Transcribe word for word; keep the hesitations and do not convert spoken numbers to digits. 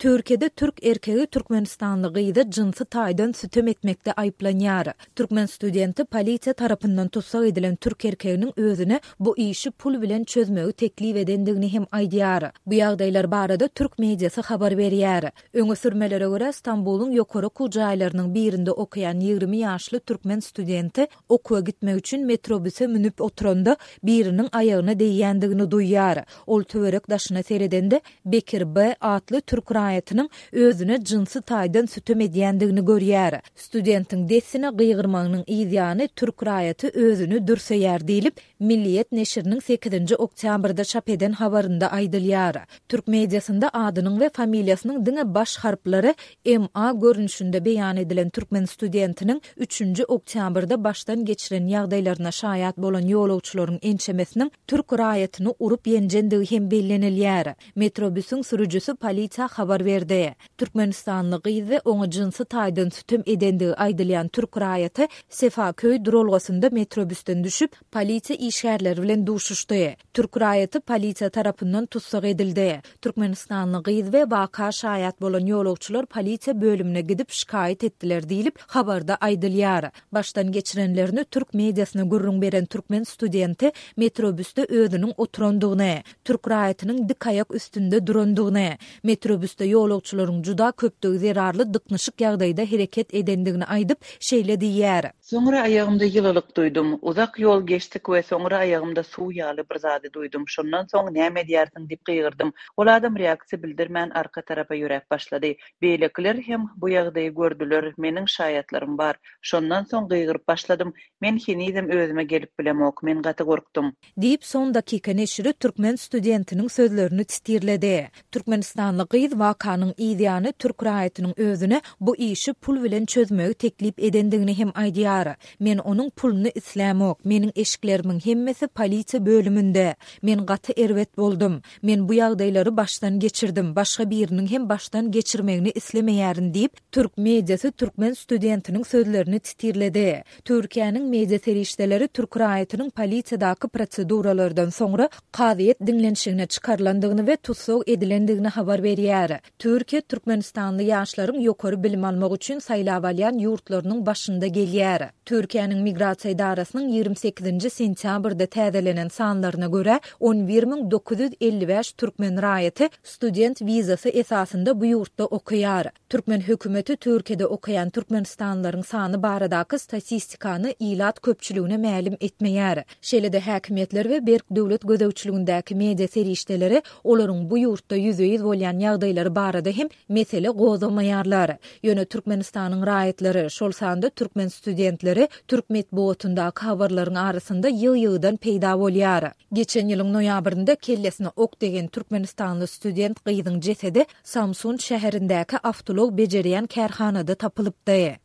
Türkiýede türk erkegi Türkmenistanly gyýda jynsy taýdan sütem etmekde aýplanýar. Türkmen studenti polisiýa tarapyndan tutsak edilen türk erkeginiň özüne bu işi pul bilen çözmegi teklip edendigini hem aýdýar. Bu ýagdaýlar barada türk mediasy habar berýär. Öňe sürmelere görä Istanbulyň ýokary kujaýlarynyň birinde okuyan ýygrimi ýaşly türkmen studenti okuwa gitmek üçin metrobüse minip oturanda biriniň aýagyna değýändigini duýýar. Ol töwerek daşyna seredende Bekir B atly türk raýatynyň özüne jynsy taýdan sütem edýändigini görýär. Studentiň desine gıýgyrmagynyň ýygyny türk raýaty özüni dürseýär diýilip Milliýet neşriniň sekizinji oktýabrda çap eden habarynda aýdylýar. Türk mediasynda adynyň we familiýasynyň diňe baş harplary M A görnüşinde beýan edilen türkmen studentiniň üçünji oktýabrda başdan geçiren ýagdaýlaryna şaýat bolan ýolagçylaryň ençemesiniň türk raýatyny urup ýenjendigi hem bellenilýär. Metrobüsüň sürüjüsi polisiýa habar berdi. Türkmenistanly gyz we oňa jynsy taýdan sütem edendigi aýdylýan türk raýaty Sefaköy durulgasynda metrobüsten düşüp polisiýa işgärleri bilen duşuşdy. Türk raýaty polisiýa tarapyndan tutsak edildi. Türkmenistanly gyz we waka şaýat bolan ýolagçylar polisiýa bölümine gidip şikayet etdiler diýilip habarda aýdylýar. Başdan geçirenlerini türk mediasyna gurrun beren türkmen studenti metrobüste özüniň oturandygyny, türk raýatynyň dik aýak üstünde durandygyny, metrobüste ýolagçylaryň juda köpdigi zerarly dyknyşyk ýagdaýda hereket edendigini aýdyp şeýle diýýär. Soňra aýagymda ýylylyk duýdum. Uzak ýol geçdik we soňra aýagymda suw ýaly bir zady duýdum. Şondan soň näme diýärsiň diýip gygyrdym. Ol adam reaksiýa bildirmän arka tarafa ýörek başlady. Beýlekler hem bu ýagdaýy gördüler. Meniň şaýatlarym bar. Şondan soň gygyrıp başladym. Men hinidem özüme gelip bilemok. Men gaty gorkdum. Diýip son dakika neşri türkmen studentiniň sözlerini titirledi. Türkmenistanly gyz wakanyň ýygyny türk raýatynyň özüne bu işi pul bilen çözmegi teklip edendigini hem aýdýar. Men onuň pulunu islämok. Meniň eşiklerimiň hemmesi polisiýa bölümünde. Men gaty erwet boldum. Men bu ýagdaýlary başdan geçirdim. Başga biriniň hem başdan geçirmegini islemeýärin diýip türk mediasy türkmen studentiniň sözlerini titirledi. Türkiýanyň media serişdeleri türk raýatynyň polisiýadaky proseduralardan soňra kaziýet dinlenşigine çykarlandygyny we tutsak edilendigini habar berýär. Türkiýe Türkmenistanly ýaşlaryň ýokary bilim almak üçin saýlap alýan ýurtlarynyň başynda gelýär. Türkiýanyň migrasiýa idarasynyň ýygrimi sekizinji sentýabrda täzelenen sanlaryna görä on bir miň dokuz ýüz elli beş türkmen raýaty student wizasy esasynda bu ýurtda okuýar. Türkmen hökümeti Türkiýede okuyan Türkmenistanlylaryň sany baradaky statistikany ilat köpçüligine mälim etmeýär. Şeýle-de häkimetler we berk döwlet gözegçiligindäki media serişdeleri olaryň bu ýurtda ýüze bolýan ýagdaýlary barada hem mesele gozamaýarlar. Ýöne Türkmenistanyň raýatlary şol sanda türkmen studentleri türk medeniýetindaky habarlaryň arasynda ýyl-ýydan peýda bolýar. Geçen ýylyň noýabrynda kellesine ok degen Türkmenistanly student gyzyň jesedi Samsun şäherindäki awtolog bejerýän kärhanada tapylypdy.